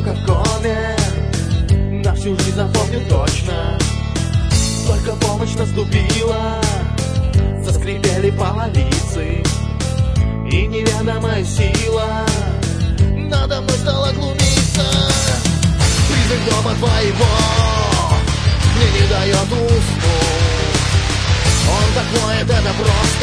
как в коме, на всю жизнь запомню точно. Только полночь наступила, заскрипели половицы, и неведомая сила надо мной стала глумиться. Призрак дома твоего мне не дает уснуть. Он так воет, это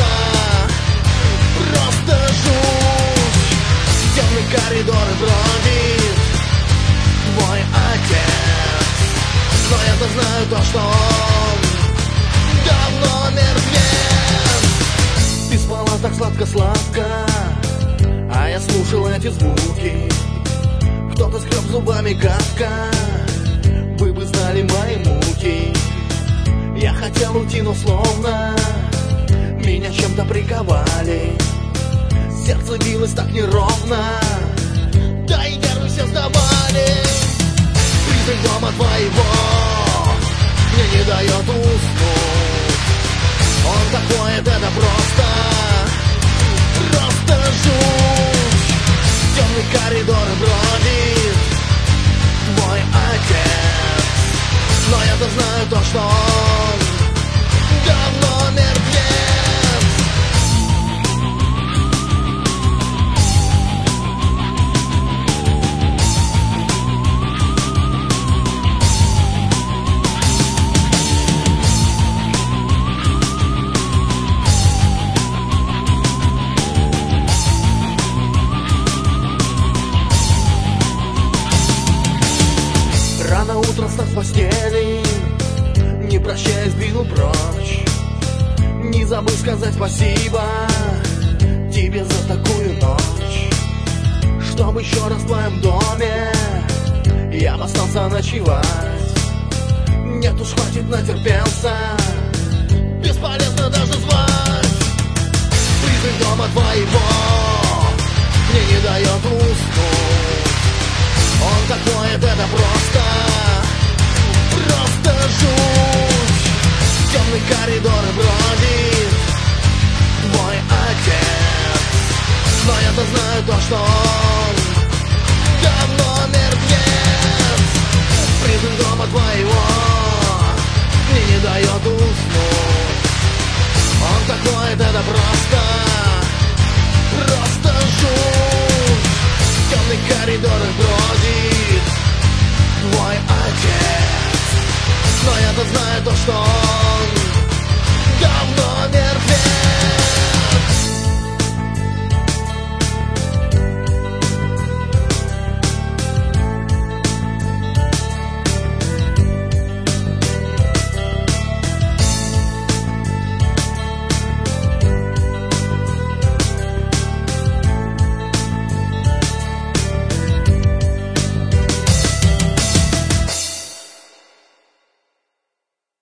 просто жуть. Темный коридор бродит твой отец, но я-то знаю то, что он давно мертвец. Ты спала так сладко-сладко, а я слушал эти звуки. Кто-то скреб зубами гадко, вы бы знали мои муки. Я хотел уйти, но словно меня чем-то приковали. Сердце билось так неровно, да и нервы все сдавали. Призрак дома твоего мне не дает уснуть. Он такой, это просто жуть. Темный коридор бродит твой отец, но я-то знаю то, что он давно мертвец. Рано утром встав с постели, не прощаясь, двинул прочь. Не забыл сказать спасибо тебе за такую ночь. Чтобы еще раз в твоем доме я бы остался ночевать. Нет уж, хватит, натерпелся, бесполезно даже звать. Призрак дома твоего мне не дает уснуть. Он такой, это просто жуть. Темный коридор бродит твой отец, но я-то знаю то, что он давно мертвец. Призрак дома твоего мне не дает уснуть. Он такой, это просто жуть.